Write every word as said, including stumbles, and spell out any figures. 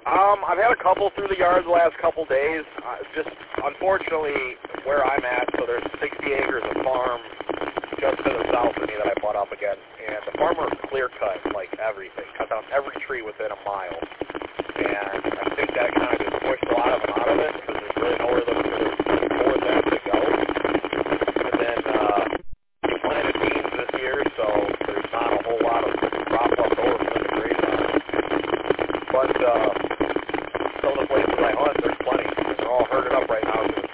Um, I've had a couple through the yard the last couple days. Uh, just unfortunately, where I'm at, so there's sixty acres of farm just to the south of me that I bought up again, and the farmer clear cut like everything, cut down every tree within a mile, and I think that kind of just pushed a lot of them out of it because there's really nowhere for for them to go. And then uh, we planted beans this year, so there's not a whole lot of crop left over for them to graze on. But uh, some of the places I hunt, there's plenty, and they're all herded up right now because